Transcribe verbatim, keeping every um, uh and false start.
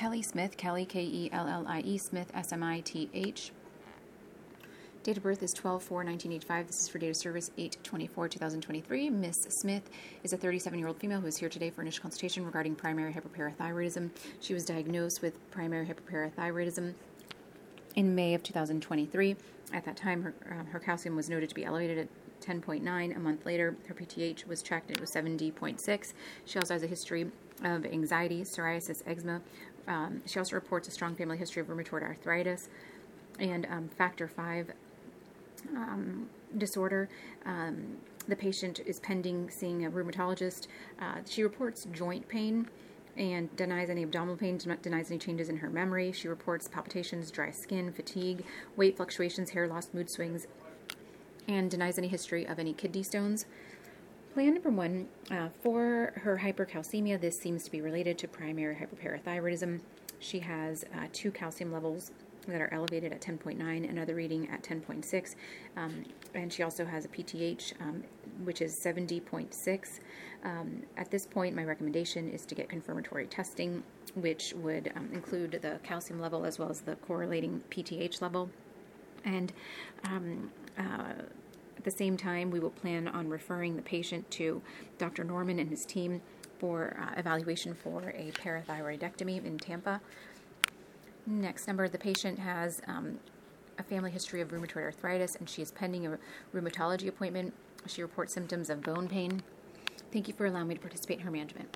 Kelly Smith, Kelly, K E L L I E, Smith, S M I T H. Date of birth is twelve four nineteen eighty-five. This is for date of service eight twenty-four two thousand twenty-three. Miss Smith is a thirty-seven-year-old female who is here today for initial consultation regarding primary hyperparathyroidism. She was diagnosed with primary hyperparathyroidism in May of two thousand twenty-three. At that time, her, uh, her calcium was noted to be elevated at ten point nine. A month later, her P T H was checked and it was seventy point six. She also has a history of anxiety, psoriasis, eczema. Um, she also reports a strong family history of rheumatoid arthritis and um, factor five um, disorder. Um, the patient is pending seeing a rheumatologist. Uh, she reports joint pain and denies any abdominal pain, denies any changes in her memory. She reports palpitations, dry skin, fatigue, weight fluctuations, hair loss, mood swings, and denies any history of any kidney stones. Plan number one, uh, for her hypercalcemia, this seems to be related to primary hyperparathyroidism. She has uh, two calcium levels that are elevated at ten point nine, another reading at ten point six, um, and she also has a P T H, um, which is seventy point six. Um, at this point, my recommendation is to get confirmatory testing, which would um, include the calcium level as well as the correlating P T H level. And um, uh, at the same time, we will plan on referring the patient to Doctor Norman and his team for uh, evaluation for a parathyroidectomy in Tampa. Next number, the patient has um, a family history of rheumatoid arthritis, and she is pending a rheumatology appointment. She reports symptoms of bone pain. Thank you for allowing me to participate in her management.